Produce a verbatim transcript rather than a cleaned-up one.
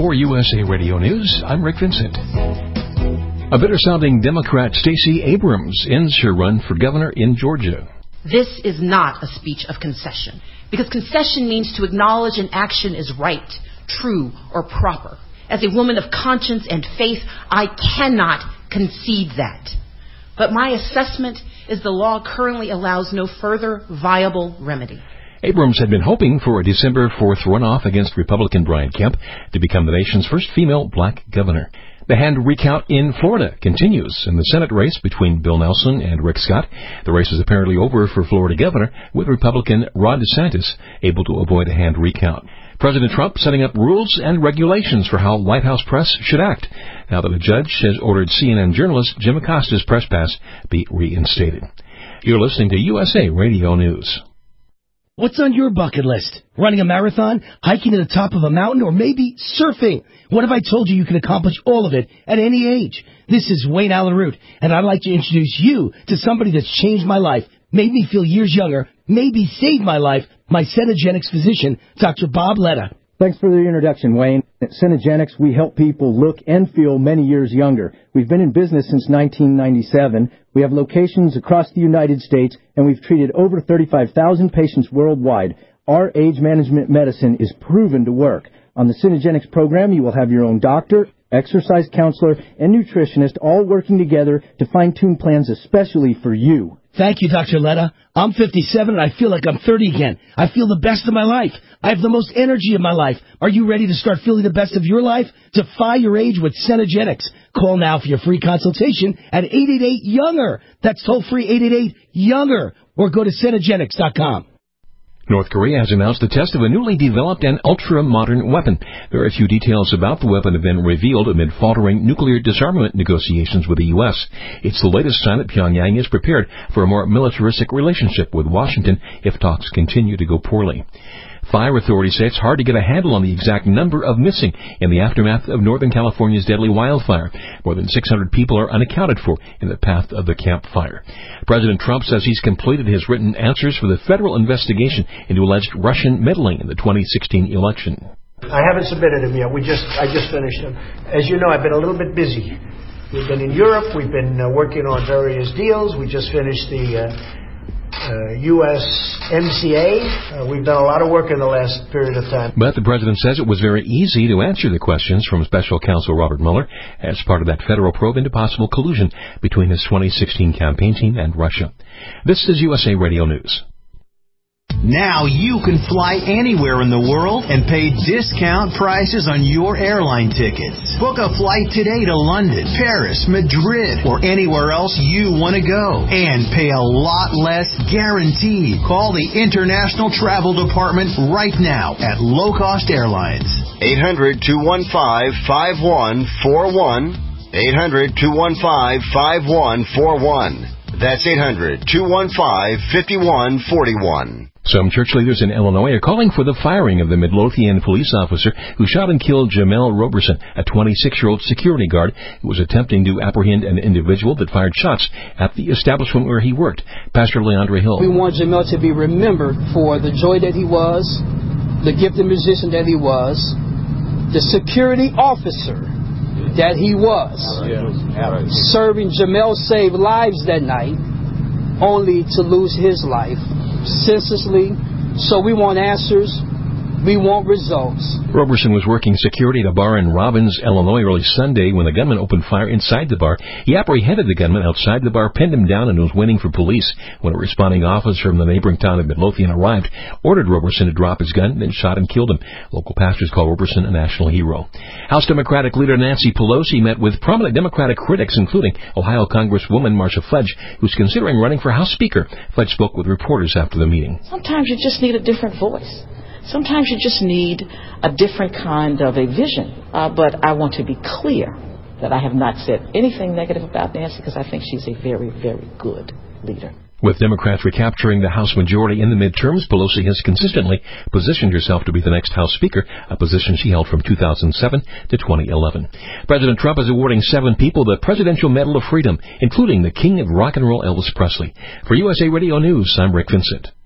For U S A Radio News, I'm Rick Vincent. A bitter-sounding Democrat, Stacey Abrams, ends her run for governor in Georgia. This is not a speech of concession, because concession means to acknowledge an action is right, true, or proper. As a woman of conscience and faith, I cannot concede that. But my assessment is the law currently allows no further viable remedy. Abrams had been hoping for a December fourth runoff against Republican Brian Kemp to become the nation's first female black governor. The hand recount in Florida continues in the Senate race between Bill Nelson and Rick Scott. The race is apparently over for Florida governor, with Republican Ron DeSantis able to avoid a hand recount. President Trump setting up rules and regulations for how White House press should act, now that a judge has ordered C N N journalist Jim Acosta's press pass be reinstated. You're listening to U S A Radio News. What's on your bucket list? Running a marathon, hiking to the top of a mountain, or maybe surfing? What if I told you you can accomplish all of it at any age? This is Wayne Allen Root, and I'd like to introduce you to somebody that's changed my life, made me feel years younger, maybe saved my life, my Cenegenics physician, Doctor Bob Letta. Thanks for the introduction, Wayne. At Cenegenics, we help people look and feel many years younger. We've been in business since nineteen ninety-seven. We have locations across the United States, and we've treated over thirty-five thousand patients worldwide. Our age management medicine is proven to work. On the Cenegenics program, you will have your own doctor, exercise counselor, and nutritionist all working together to fine-tune plans especially for you. Thank you, Doctor Letta. I'm fifty-seven and I feel like I'm thirty again. I feel the best of my life. I have the most energy in my life. Are you ready to start feeling the best of your life? Defy your age with Cenegenics. Call now for your free consultation at eight eight eight, younger. That's toll-free eight eight eight, younger. Or go to Cenegenics dot com. North Korea has announced the test of a newly developed and ultra-modern weapon. Very few details about the weapon have been revealed amid faltering nuclear disarmament negotiations with the U S. It's the latest sign that Pyongyang is prepared for a more militaristic relationship with Washington if talks continue to go poorly. Fire authorities say it's hard to get a handle on the exact number of missing in the aftermath of Northern California's deadly wildfire. More than six hundred people are unaccounted for in the path of the Camp Fire. President Trump says he's completed his written answers for the federal investigation into alleged Russian meddling in the twenty sixteen election. I haven't submitted them yet. We just, I just finished them. As you know, I've been a little bit busy. We've been in Europe. We've been uh, working on various deals. We just finished the uh, Uh, U S M C A. Uh, we've done a lot of work in the last period of time. But the president says it was very easy to answer the questions from special counsel Robert Mueller as part of that federal probe into possible collusion between his twenty sixteen campaign team and Russia. This is U S A Radio News. Now you can fly anywhere in the world and pay discount prices on your airline tickets. Book a flight today to London, Paris, Madrid, or anywhere else you want to go. And pay a lot less guaranteed. Call the International Travel Department right now at Low Cost Airlines. eight hundred, two one five, five one four one. eight hundred, two one five, five one four one. That's eight hundred, two one five, five one four one. Some church leaders in Illinois are calling for the firing of the Midlothian police officer who shot and killed Jamel Roberson, a twenty-six-year-old security guard who was attempting to apprehend an individual that fired shots at the establishment where he worked. Pastor Leandra Hill. We want Jamel to be remembered for the joy that he was, the gifted musician that he was, the security officer that he was. Serving Jamel saved lives that night, only to lose his life senselessly. So we want answers. We want results. Roberson was working security at a bar in Robbins, Illinois early Sunday when the gunman opened fire inside the bar. He apprehended the gunman outside the bar, pinned him down, and was waiting for police. When a responding officer from the neighboring town of Midlothian arrived, ordered Roberson to drop his gun, then shot and killed him. Local pastors call Roberson a national hero. House Democratic leader Nancy Pelosi met with prominent Democratic critics, including Ohio Congresswoman Marcia Fudge, who's considering running for House Speaker. Fudge spoke with reporters after the meeting. Sometimes you just need a different voice. Sometimes you just need a different kind of a vision. Uh, but I want to be clear that I have not said anything negative about Nancy because I think she's a very, very good leader. With Democrats recapturing the House majority in the midterms, Pelosi has consistently positioned herself to be the next House Speaker, a position she held from two thousand seven to twenty eleven. President Trump is awarding seven people the Presidential Medal of Freedom, including the King of Rock and Roll Elvis Presley. For U S A Radio News, I'm Rick Vincent.